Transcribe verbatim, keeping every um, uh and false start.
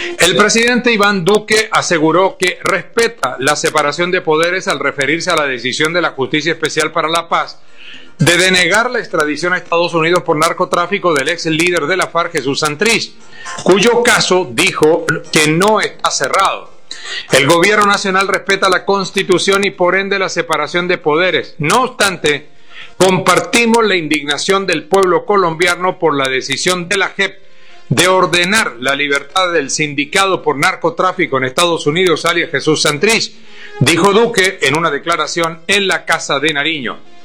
El presidente Iván Duque aseguró que respeta la separación de poderes al referirse a la decisión de la Justicia Especial para la Paz de denegar la extradición a Estados Unidos por narcotráfico del ex líder de la FARC, Jesús Santrich, cuyo caso dijo que no está cerrado. El gobierno nacional respeta la Constitución y por ende la separación de poderes. No obstante, compartimos la indignación del pueblo colombiano por la decisión de la J E P de ordenar la libertad del sindicado por narcotráfico en Estados Unidos, alias Jesús Santrich, dijo Duque en una declaración en la Casa de Nariño.